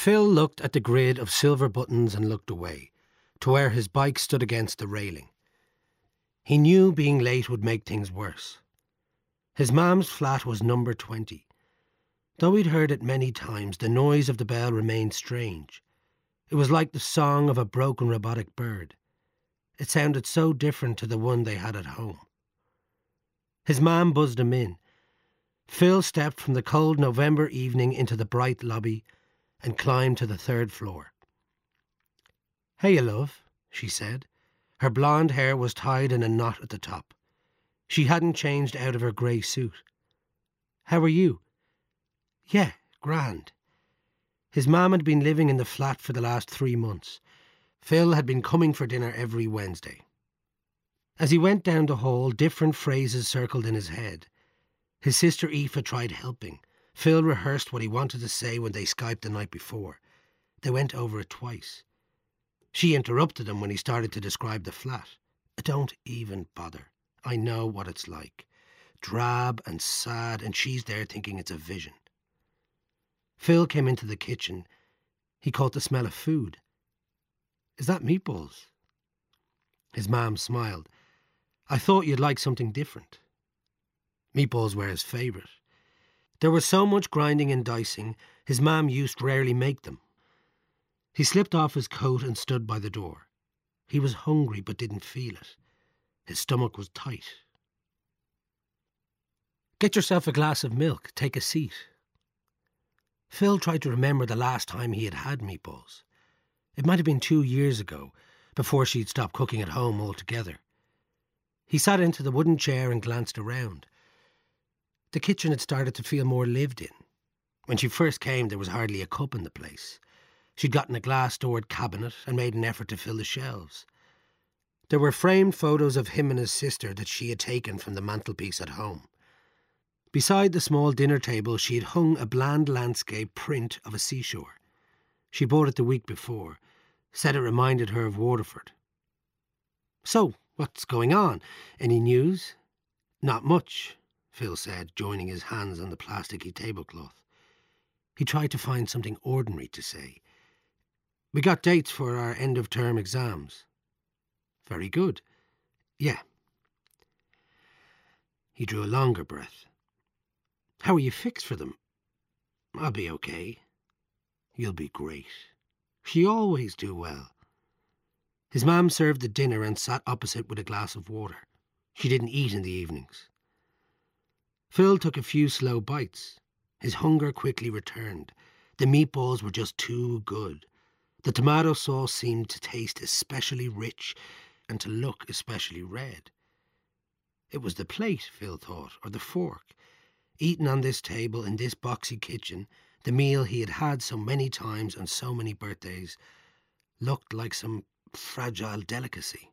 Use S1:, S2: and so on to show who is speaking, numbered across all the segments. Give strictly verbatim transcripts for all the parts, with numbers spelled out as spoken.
S1: Phil looked at the grid of silver buttons and looked away, to where his bike stood against the railing. He knew being late would make things worse. His mam's flat was number twenty. Though he'd heard it many times, the noise of the bell remained strange. It was like the song of a broken robotic bird. It sounded so different to the one they had at home. His mam buzzed him in. Phil stepped from the cold November evening into the bright lobby and climbed to the third floor. "Hey, love," she said. Her blonde hair was tied in a knot at the top. She hadn't changed out of her grey suit. "How are you?" "Yeah, grand." His mam had been living in the flat for the last three months. Phil had been coming for dinner every Wednesday. As he went down the hall, different phrases circled in his head. His sister Aoife tried helping. Phil rehearsed what he wanted to say when they Skyped the night before. They went over it twice. She interrupted him when he started to describe the flat. "Don't even bother. I know what it's like. Drab and sad, and she's there thinking it's a vision." Phil came into the kitchen. He caught the smell of food. "Is that meatballs?" His mam smiled. "I thought you'd like something different." Meatballs were his favourite. There was so much grinding and dicing, his mam used to rarely make them. He slipped off his coat and stood by the door. He was hungry but didn't feel it. His stomach was tight. "Get yourself a glass of milk. Take a seat." Phil tried to remember the last time he had had meatballs. It might have been two years ago, before she'd stopped cooking at home altogether. He sat into the wooden chair and glanced around. The kitchen had started to feel more lived in. When she first came, there was hardly a cup in the place. She'd gotten a glass-doored cabinet and made an effort to fill the shelves. There were framed photos of him and his sister that she had taken from the mantelpiece at home. Beside the small dinner table, she had hung a bland landscape print of a seashore. She bought it the week before, said it reminded her of Waterford. "So, what's going on? Any news?" "Not much," Phil said, joining his hands on the plasticky tablecloth. He tried to find something ordinary to say. "We got dates for our end-of-term exams." "Very good." "Yeah." He drew a longer breath. "How are you fixed for them?" "I'll be okay." "You'll be great. You always do well." His mam served the dinner and sat opposite with a glass of water. She didn't eat in the evenings. Phil took a few slow bites. His hunger quickly returned. The meatballs were just too good. The tomato sauce seemed to taste especially rich and to look especially red. It was the plate, Phil thought, or the fork. Eaten on this table in this boxy kitchen, the meal he had had so many times on so many birthdays looked like some fragile delicacy.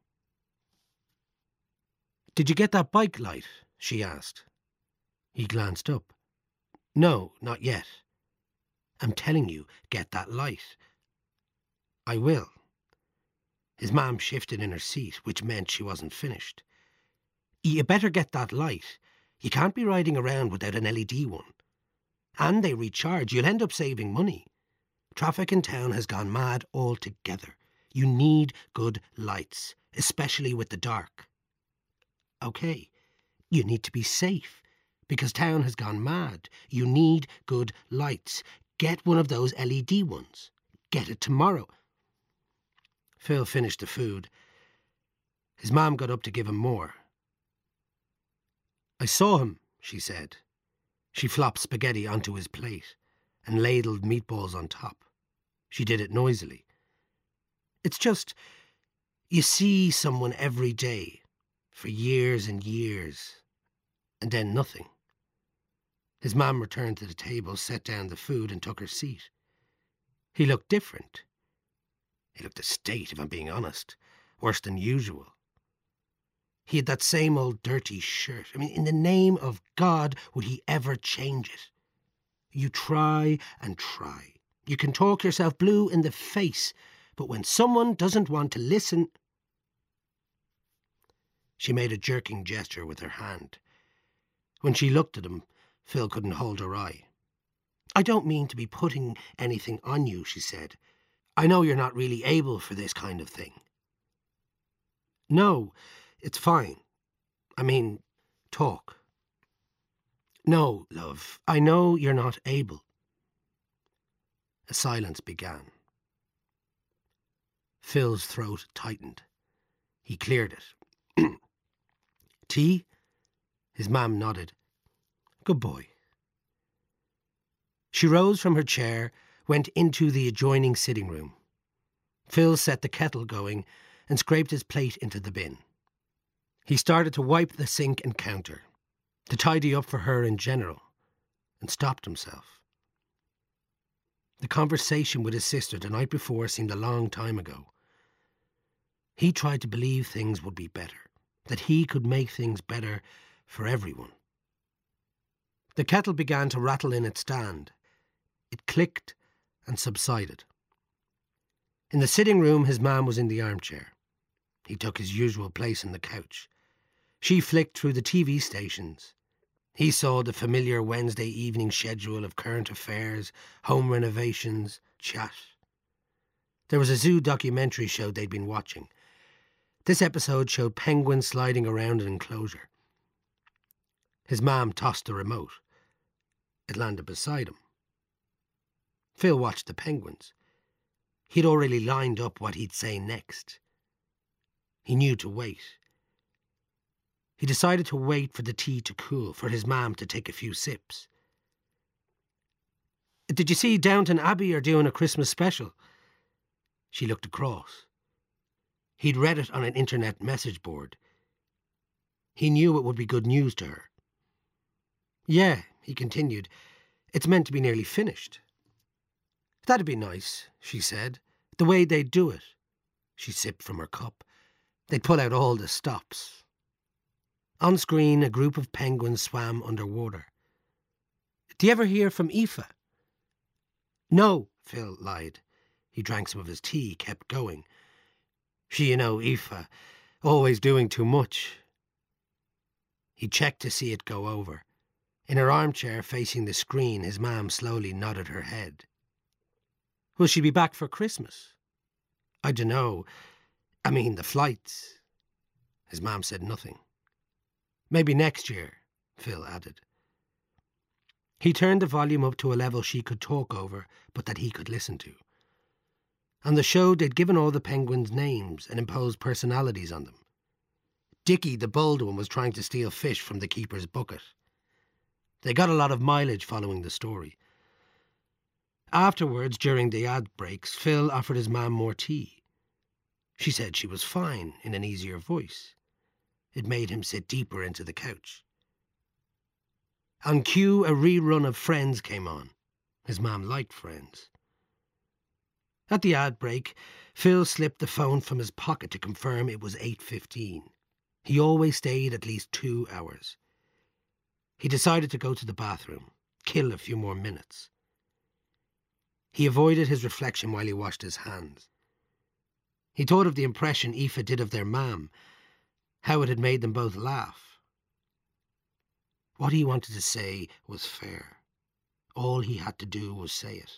S1: "Did you get that bike light?" she asked. He glanced up. "No, not yet." "I'm telling you, get that light." "I will." His mam shifted in her seat, which meant she wasn't finished. "You better get that light. You can't be riding around without an L E D one. And they recharge. You'll end up saving money. Traffic in town has gone mad altogether. You need good lights, especially with the dark." "Okay, you need to be safe, because town has gone mad. You need good lights. Get one of those L E D ones. Get it tomorrow." Phil finished the food. His mom got up to give him more. "I saw him," she said. She flopped spaghetti onto his plate and ladled meatballs on top. She did it noisily. "It's just, you see someone every day, for years and years, and then nothing." His mum returned to the table, set down the food and took her seat. He looked different. He looked a state, if I'm being honest, worse than usual. He had that same old dirty shirt. I mean, in the name of God, would he ever change it? You try and try. You can talk yourself blue in the face, but when someone doesn't want to listen... She made a jerking gesture with her hand. When she looked at him, Phil couldn't hold her eye. I don't mean to be putting anything on you, she said. I know you're not really able for this kind of thing. No, it's fine. I mean, talk. No, love, I know you're not able. A silence began. Phil's throat tightened. He cleared it. Tea? His mam nodded. Good boy. She rose from her chair, went into the adjoining sitting room. Phil set the kettle going and scraped his plate into the bin. He started to wipe the sink and counter, to tidy up for her in general, and stopped himself. The conversation with his sister the night before seemed a long time ago. He tried to believe things would be better, that he could make things better for everyone. The kettle began to rattle in its stand. It clicked and subsided. In the sitting room, his mam was in the armchair. He took his usual place on the couch. She flicked through the T V stations. He saw the familiar Wednesday evening schedule of current affairs, home renovations, chat. There was a zoo documentary show they'd been watching. This episode showed penguins sliding around an enclosure. His mam tossed the remote. It landed beside him. Phil watched the penguins. He'd already lined up what he'd say next. He knew to wait. He decided to wait for the tea to cool, for his mam to take a few sips. Did you see Downton Abbey are doing a Christmas special? She looked across. He'd read it on an internet message board. He knew it would be good news to her. Yeah, he continued, it's meant to be nearly finished. That'd be nice, she said, the way they'd do it. She sipped from her cup. They'd pull out all the stops. On screen, a group of penguins swam underwater. Do you ever hear from Aoife? No, Phil lied. He drank some of his tea, kept going. She, you know, Aoife, always doing too much. He checked to see it go over. In her armchair facing the screen, his mam slowly nodded her head. Will she be back for Christmas? I dunno. I mean, the flights. His mam said nothing. Maybe next year, Phil added. He turned the volume up to a level she could talk over, but that he could listen to. On the show, they'd given all the penguins names and imposed personalities on them. Dickie, the bold one, was trying to steal fish from the keeper's bucket. They got a lot of mileage following the story. Afterwards, during the ad breaks, Phil offered his mam more tea. She said she was fine, in an easier voice. It made him sit deeper into the couch. On cue, a rerun of Friends came on. His mam liked Friends. At the ad break, Phil slipped the phone from his pocket to confirm it was eight fifteen. He always stayed at least two hours. He decided to go to the bathroom, kill a few more minutes. He avoided his reflection while he washed his hands. He thought of the impression Aoife did of their mam, how it had made them both laugh. What he wanted to say was fair. All he had to do was say it.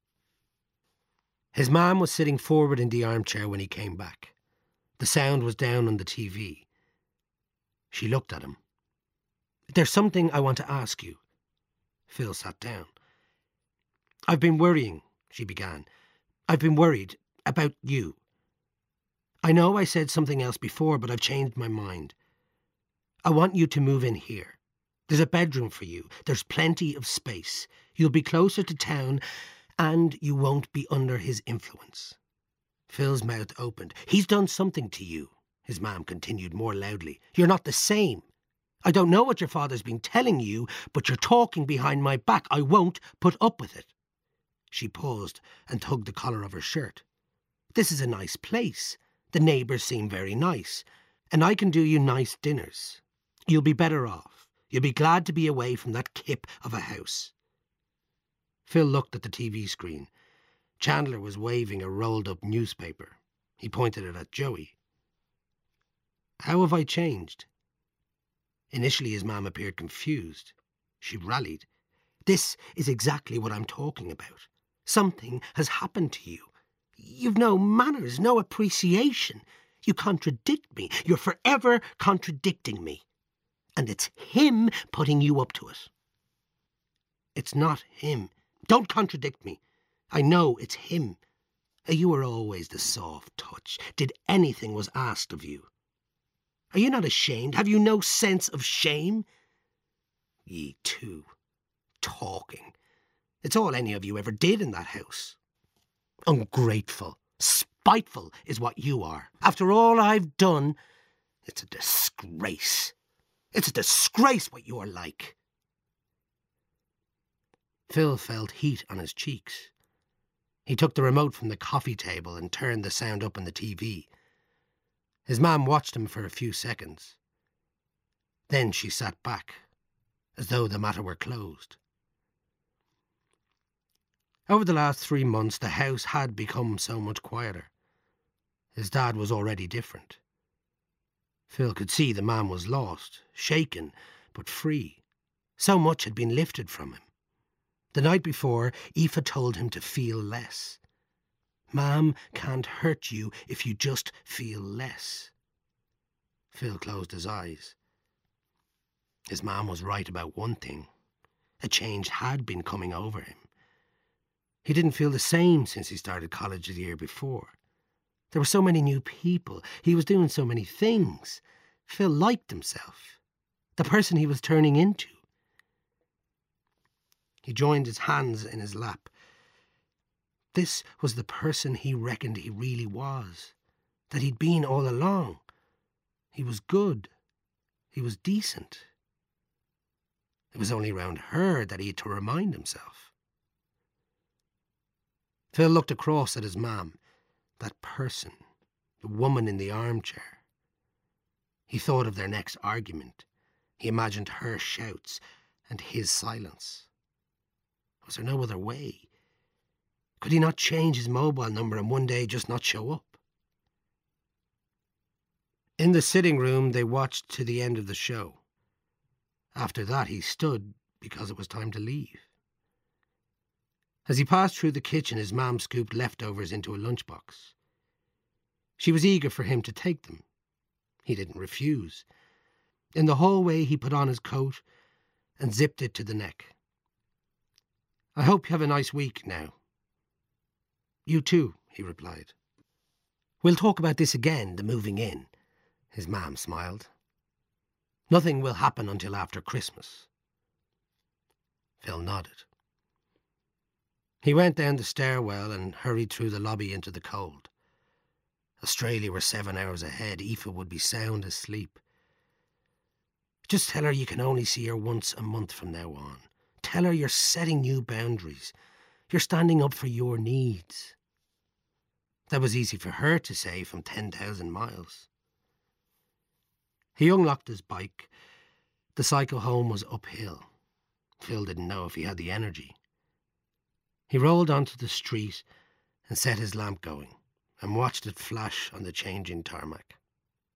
S1: His mam was sitting forward in the armchair when he came back. The sound was down on the T V. She looked at him. There's something I want to ask you. Phil sat down. I've been worrying, she began. I've been worried about you. I know I said something else before, but I've changed my mind. I want you to move in here. There's a bedroom for you. There's plenty of space. You'll be closer to town, and you won't be under his influence. Phil's mouth opened. He's done something to you, his mam continued more loudly. You're not the same. I don't know what your father's been telling you, but you're talking behind my back. I won't put up with it. She paused and tugged the collar of her shirt. This is a nice place. The neighbours seem very nice, and I can do you nice dinners. You'll be better off. You'll be glad to be away from that kip of a house. Phil looked at the T V screen. Chandler was waving a rolled-up newspaper. He pointed it at Joey. How have I changed? Initially his mam appeared confused. She rallied. This is exactly what I'm talking about. Something has happened to you. You've no manners, no appreciation. You contradict me. You're forever contradicting me. And it's him putting you up to it. It's not him. Don't contradict me. I know it's him. You were always the soft touch. Did anything was asked of you. Are you not ashamed? Have you no sense of shame? Ye two, talking. It's all any of you ever did in that house. Ungrateful, spiteful is what you are. After all I've done, it's a disgrace. It's a disgrace what you are like. Phil felt heat on his cheeks. He took the remote from the coffee table and turned the sound up on the T V. His mum watched him for a few seconds. Then she sat back, as though the matter were closed. Over the last three months, the house had become so much quieter. His dad was already different. Phil could see the man was lost, shaken, but free. So much had been lifted from him. The night before, Aoife told him to feel less. Mam can't hurt you if you just feel less. Phil closed his eyes. His mam was right about one thing. A change had been coming over him. He didn't feel the same since he started college the year before. There were so many new people. He was doing so many things. Phil liked himself. The person he was turning into. He joined his hands in his lap. This was the person he reckoned he really was. That he'd been all along. He was good. He was decent. It was only round her that he had to remind himself. Phil looked across at his mam. That person. The woman in the armchair. He thought of their next argument. He imagined her shouts and his silence. Was there no other way? Could he not change his mobile number and one day just not show up? In the sitting room, they watched to the end of the show. After that, he stood because it was time to leave. As he passed through the kitchen, his mum scooped leftovers into a lunchbox. She was eager for him to take them. He didn't refuse. In the hallway, he put on his coat and zipped it to the neck. I hope you have a nice week now. You too, he replied. We'll talk about this again, the moving in, his mam smiled. Nothing will happen until after Christmas. Phil nodded. He went down the stairwell and hurried through the lobby into the cold. Australia were seven hours ahead. Aoife would be sound asleep. Just tell her you can only see her once a month from now on. Tell her you're setting new boundaries. You're standing up for your needs. That was easy for her to say from ten thousand miles. He unlocked his bike. The cycle home was uphill. Phil didn't know if he had the energy. He rolled onto the street and set his lamp going and watched it flash on the changing tarmac.